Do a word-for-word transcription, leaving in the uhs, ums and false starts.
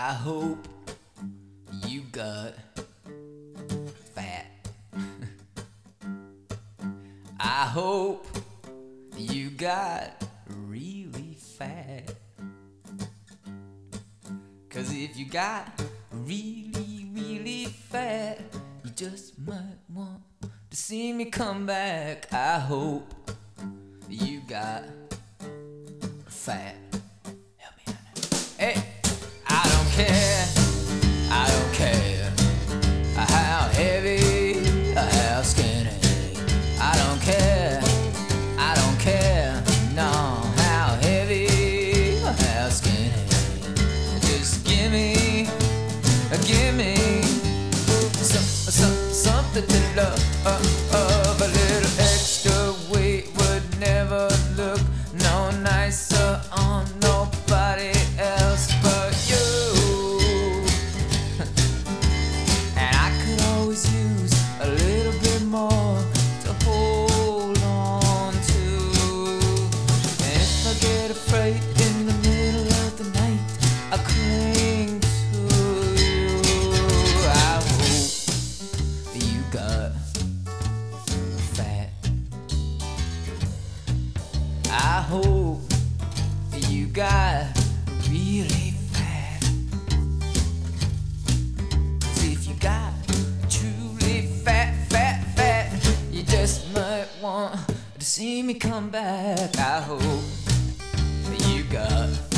I hope you got fat. I hope you got really fat. 'Cause if you got really, really fat, you just might want to see me come back. I hope you got fat. Help me out. Hey, I don't care, I don't care how heavy or how skinny. I don't care, I don't care, no, how heavy or how skinny. Just give me, give me some, some, something to love. A little extra weight would never look no nicer on nobody else but you. And I could always use a little bit more to hold on to. And if I get afraid in the middle of the night, I cling to you. I hope you got fat. I hope you got really fat. 'Cause if you got truly fat, fat, fat, you just might want to see me come back. I hope you got